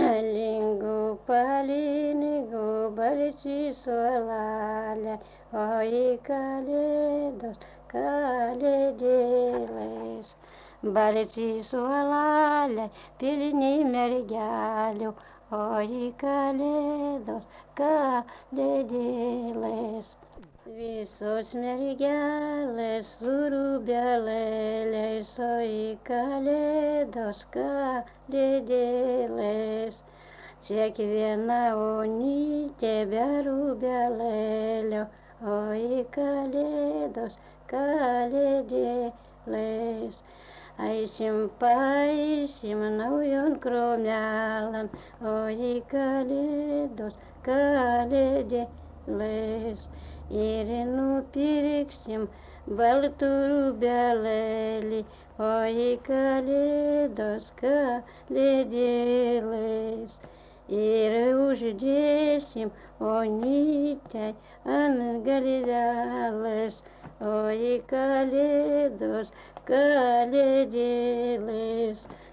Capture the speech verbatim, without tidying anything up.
Lingu palinigu balci solale, oi caledos, calediles. Balci solale, pilini mergelio, oi caledos, calediles. Visos mergelės surubelėlės, oi kalėdos, kalėdėlės. Kiekviena onytė be rubelėlio, oi kalėdos, kalėdėlės. Aišim paaišim naujon kromelan, oi kalėdos, kalėdėlės. Ir nupirksim baltų rubelėlį, oi kalėdos, kalėdėlės. Ir uždėsim onytei ant galvelės, oi kalėdos, kalėdėlės.